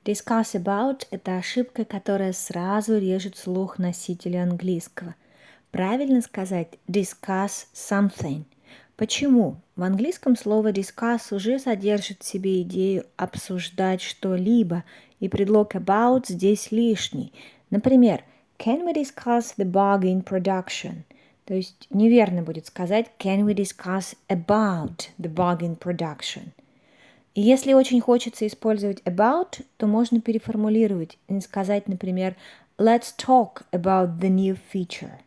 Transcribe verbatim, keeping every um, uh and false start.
Discuss about – это ошибка, которая сразу режет слух носителя английского. Правильно сказать discuss something. Почему? В английском слово discuss уже содержит в себе идею обсуждать что-либо, и предлог about здесь лишний. Например, can we discuss the bug in production? То есть неверно будет сказать can we discuss about the bug in production? И если очень хочется использовать about, то можно переформулировать и сказать, например, let's talk about the new feature.